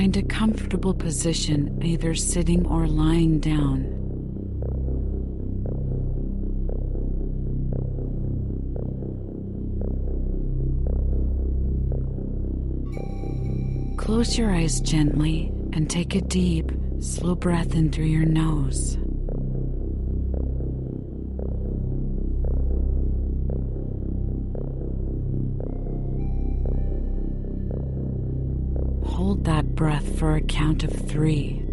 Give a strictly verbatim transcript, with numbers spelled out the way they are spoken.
Find a comfortable position, either sitting or lying down. Close your eyes gently and take a deep, slow breath in through your nose. Hold that breath for a count of three.